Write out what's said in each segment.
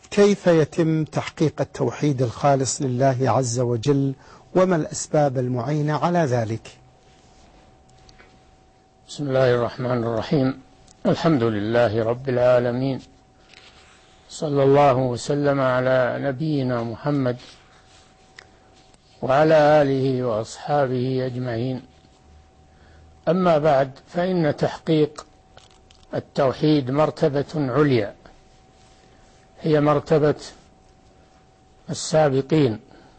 كيف يتم تحقيق التوحيد الخالص لله عز وجل، وما الأسباب المعينة على ذلك؟ بسم الله الرحمن الرحيم. الحمد لله رب العالمين، صلى الله وسلم على نبينا محمد وعلى آله وأصحابه أجمعين. أما بعد، فإن تحقيق التوحيد مرتبة عليا، هي مرتبة السابقين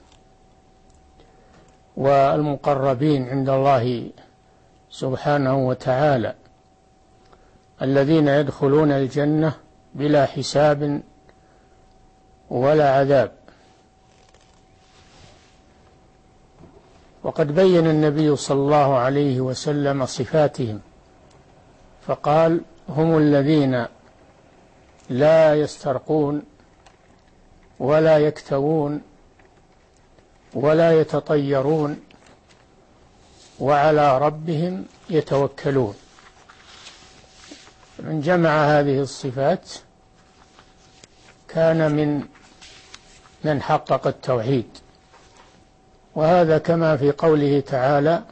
والمقربين عند الله سبحانه وتعالى، الذين يدخلون الجنة بلا حساب ولا عذاب. وقد بين النبي صلى الله عليه وسلم صفاتهم فقال: هم الذين لا يسترقون ولا يكتوون ولا يتطيرون وعلى ربهم يتوكلون. من جمع هذه الصفات كان من حقق التوحيد، وهذا كما في قوله تعالى: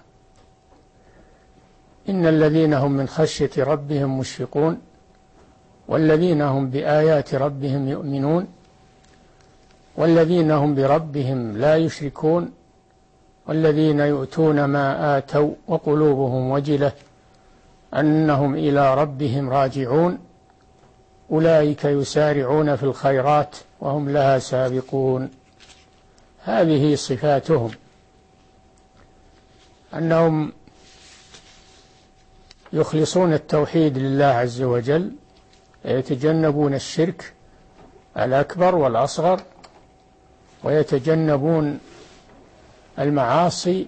إن الذين هم من خشية ربهم مشفقون والذين هم بآيات ربهم يؤمنون والذين هم بربهم لا يشركون والذين يؤتون ما آتوا وقلوبهم وجلة أنهم إلى ربهم راجعون أولئك يسارعون في الخيرات وهم لها سابقون. هذه صفاتهم، أنهم يخلصون التوحيد لله عز وجل، يتجنبون الشرك الأكبر والأصغر، ويتجنبون المعاصي،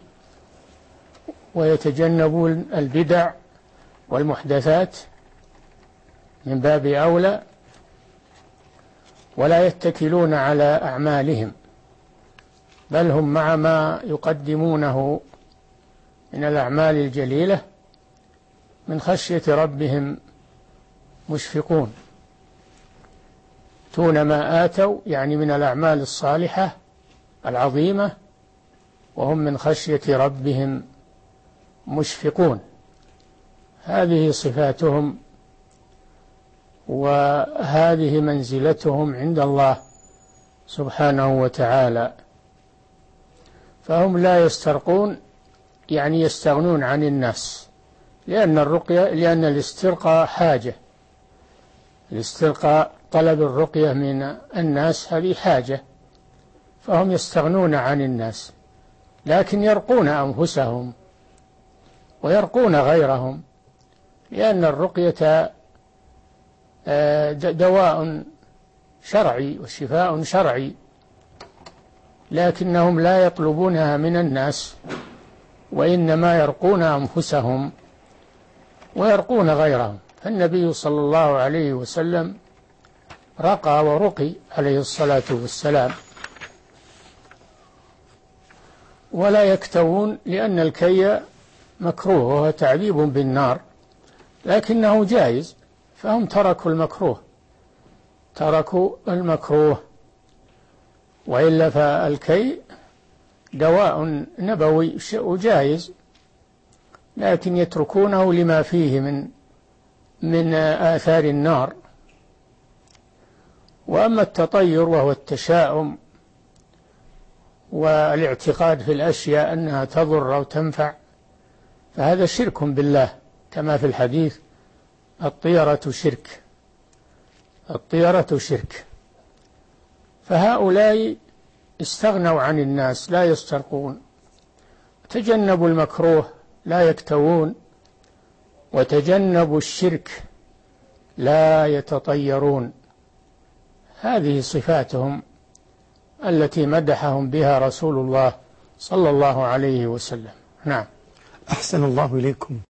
ويتجنبون البدع والمحدثات من باب أولى، ولا يتكلون على أعمالهم، بل هم مع ما يقدمونه من الأعمال الجليلة من خشية ربهم مشفقون. يؤتون ما آتوا يعني من الأعمال الصالحة العظيمة، وهم من خشية ربهم مشفقون. هذه صفاتهم، وهذه منزلتهم عند الله سبحانه وتعالى. فهم لا يسترقون يعني يستغنون عن الناس، لأن الاسترقاء حاجة، الاسترقاء طلب الرقية من الناس هذه حاجة، فهم يستغنون عن الناس، لكن يرقون أنفسهم ويرقون غيرهم، لأن الرقية دواء شرعي وشفاء شرعي، لكنهم لا يطلبونها من الناس، وإنما يرقون أنفسهم ويرقون غيرهم. فالنبي صلى الله عليه وسلم رقى ورقي عليه الصلاة والسلام. ولا يكتوون، لأن الكي مكروه وهو تعذيب بالنار، لكنه جائز، فهم تركوا المكروه، وإلا فالكي دواء نبوي وجائز، لكن يتركونه لما فيه من آثار النار. وأما التطير وهو التشاؤم والاعتقاد في الأشياء أنها تضر أو تنفع، فهذا شرك بالله، كما في الحديث: الطيرة شرك. فهؤلاء استغنوا عن الناس، لا يسترقون، تجنبوا المكروه لا يكتوون، وتجنبوا الشرك لا يتطيرون. هذه صفاتهم التي مدحهم بها رسول الله صلى الله عليه وسلم. نعم. أحسن الله إليكم.